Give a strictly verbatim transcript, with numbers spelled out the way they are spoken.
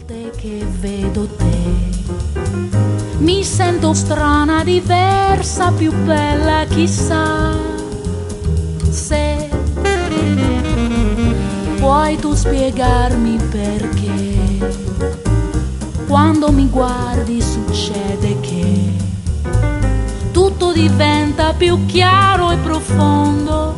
volte che vedo te mi sento strana, diversa, più bella, chissà se puoi tu spiegarmi perché quando mi guardi succede che tutto diventa più chiaro e profondo.